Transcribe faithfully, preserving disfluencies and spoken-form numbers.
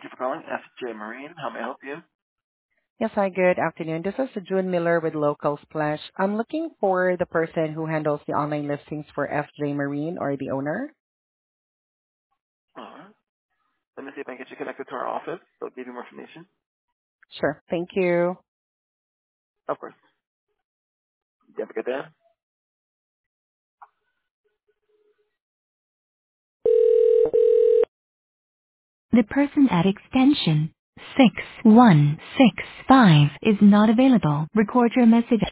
you for calling F J Marine. How may I help you? Yes, hi, good afternoon. This is June Miller with Local Splash. I'm looking for the person who handles the online listings for F J Marine or the owner. All right. Let me see if I can get you connected to our office. They'll give you more information. Sure. Thank you. Of course. You have a good day. The person at extension six one six five is not available. Record your message.